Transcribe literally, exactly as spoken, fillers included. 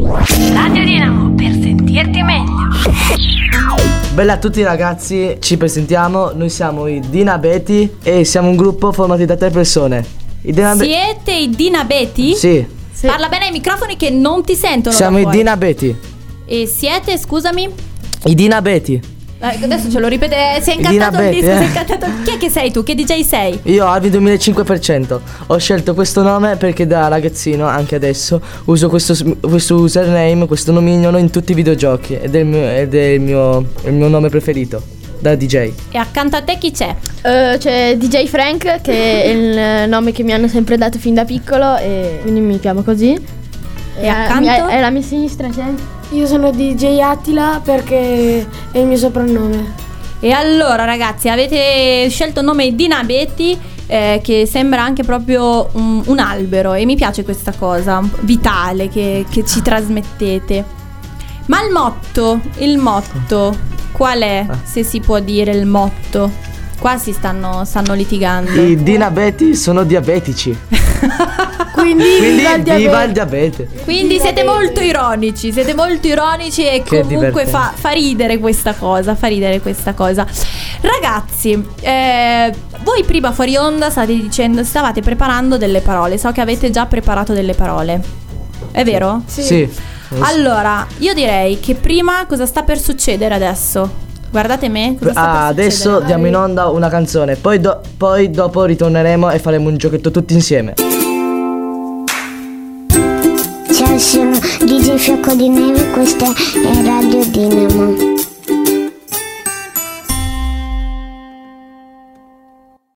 Radio Dinamo, per sentirti meglio. Bella a tutti ragazzi, ci presentiamo, noi siamo i Dinabeti e siamo un gruppo formato da tre persone. I Dinabe- Siete i Dinabeti? Sì. Sì. Parla bene ai microfoni che non ti sentono. Siamo i Dinabeti. E siete, scusami? I Dinabeti. Adesso ce lo ripete, si è I incantato il Dinabeti, disco, eh. si è incantato. Chi è che sei tu? Che D J sei? Io Alvi duemilacinque per cento. Ho scelto questo nome perché da ragazzino, anche adesso, uso questo, questo username, questo nomignolo in tutti i videogiochi. Ed è il mio, ed è il mio, il mio nome preferito da D J. E accanto a te chi c'è? Uh, c'è D J Frank, che è il nome che mi hanno sempre dato fin da piccolo e quindi mi chiamo così. E E accanto? a- e alla mia sinistra c'è? Io sono D J Attila perché è il mio soprannome. E allora ragazzi, avete scelto il nome Dinabeti, eh, che sembra anche proprio un, un albero, e mi piace questa cosa vitale che, che ci trasmettete. Ma il motto, il motto, qual è? Se si può dire il motto. Qua si stanno, stanno litigando. I Dinabeti sono diabetici. Quindi, Quindi viva il diabete. viva il diabete. Quindi siete molto ironici, siete molto ironici e Che comunque divertente. fa, fa ridere questa cosa, fa ridere questa cosa. Ragazzi, eh, voi prima fuori onda state dicendo, stavate preparando delle parole, so che avete già preparato delle parole, è vero? Sì. Sì. Allora, io direi che prima cosa sta per succedere adesso? Guardate me, cosa sta per Ah, adesso succedere? diamo in onda una canzone. Poi, do- poi dopo ritorneremo e faremo un giochetto tutti insieme. Ciao, sono D J Fiocco di Neve, questa è Radio Dinamo.